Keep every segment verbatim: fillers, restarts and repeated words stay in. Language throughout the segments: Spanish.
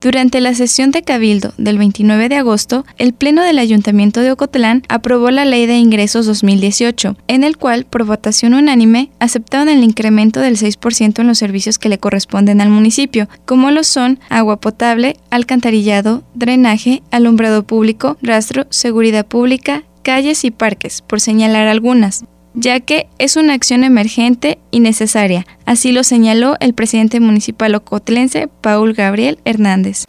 Durante la sesión de Cabildo del veintinueve de agosto, el Pleno del Ayuntamiento de Ocotlán aprobó la Ley de Ingresos dos mil dieciocho, en el cual, por votación unánime, aceptaron el incremento del seis por ciento en los servicios que le corresponden al municipio, como lo son agua potable, alcantarillado, drenaje, alumbrado público, rastro, seguridad pública, calles y parques, por señalar algunas, ya que es una acción emergente y necesaria. Así lo señaló el presidente municipal ocotlense, Paul Gabriel Hernández.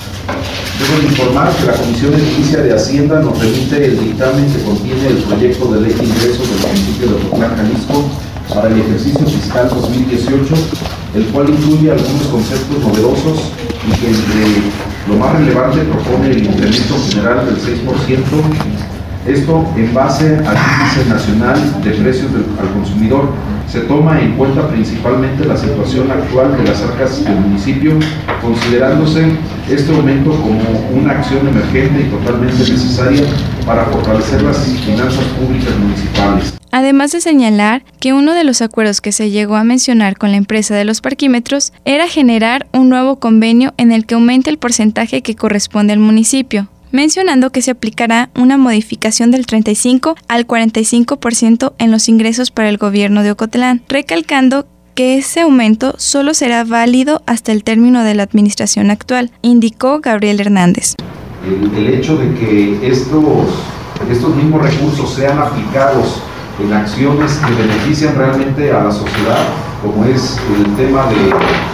Debo informar que la Comisión de Justicia de Hacienda nos remite el dictamen que contiene el proyecto de ley de ingresos del municipio de Ocotlán, Jalisco, para el ejercicio fiscal dos mil dieciocho, el cual incluye algunos conceptos novedosos y que entre lo más relevante propone el incremento general del seis por ciento. Esto en base al índice nacional de precios del, al consumidor. Se toma en cuenta principalmente la situación actual de las arcas del municipio, considerándose este aumento como una acción emergente y totalmente necesaria para fortalecer las finanzas públicas municipales. Además de señalar que uno de los acuerdos que se llegó a mencionar con la empresa de los parquímetros era generar un nuevo convenio en el que aumente el porcentaje que corresponde al municipio, mencionando que se aplicará una modificación del treinta y cinco al cuarenta y cinco por ciento en los ingresos para el gobierno de Ocotlán, recalcando que ese aumento solo será válido hasta el término de la administración actual, indicó Gabriel Hernández. El, el hecho de que estos, estos mismos recursos sean aplicados en acciones que benefician realmente a la sociedad, como es el tema de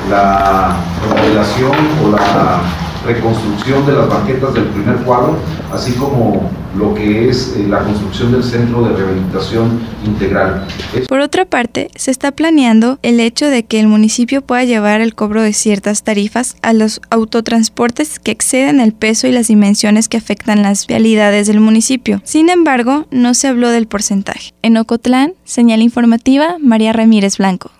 la remodelación o la reconstrucción de las banquetas del primer cuadro, así como lo que es eh, la construcción del centro de rehabilitación integral. Por otra parte, se está planeando el hecho de que el municipio pueda llevar el cobro de ciertas tarifas a los autotransportes que exceden el peso y las dimensiones que afectan las vialidades del municipio. Sin embargo, no se habló del porcentaje. En Ocotlán, señal informativa, María Ramírez Blanco.